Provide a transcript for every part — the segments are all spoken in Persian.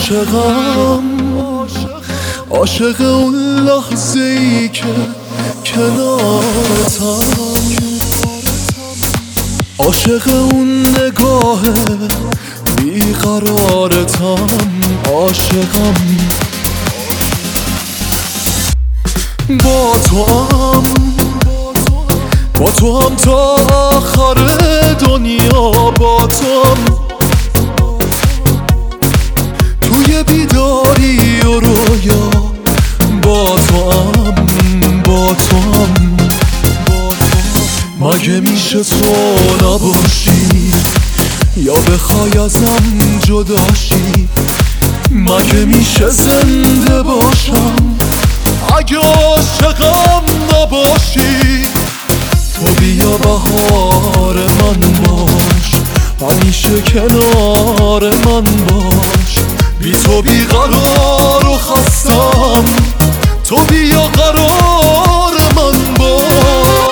عاشق اون لحظه ای که کنارتم، عاشق اون نگاه بیقرارتم، عاشقم با تو هم تا آخر دنیا، با تو هم توی بیداری و رویا، با تو هم مگه میشه تو نباشی یا بخوای ازم جداشی؟ مگه میشه زنده باشم اگه عاشقم نباشی؟ تو بیا بهار من باش، همیشه کنار من باش، بی تو بیقرار و خستم، تو بیا قرار من باش.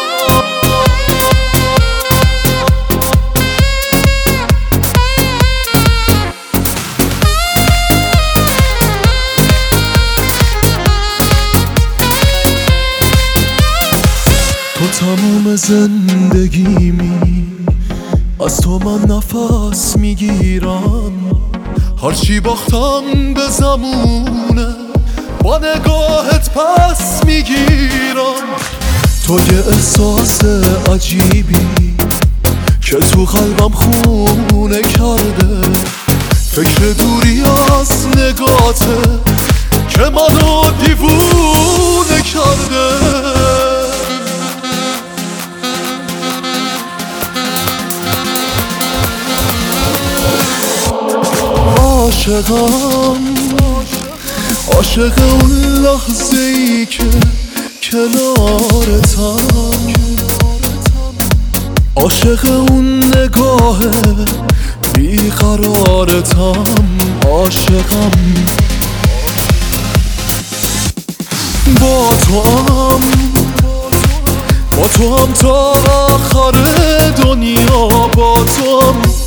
تو تموم زندگیمی، از تو من نفس میگیرم، هرچی باختم به زمونه با نگاهت پس میگیرم. تو یه احساس عجیبی که تو قلبم خونه کرده، فکر دوری از نگاته که منو دیوونه کرده. عاشق اون لحظه ای که کنارتم، عاشق اون نگاه بیقرارتم، عاشقم با تو هم تا آخر دنیا، با تو هم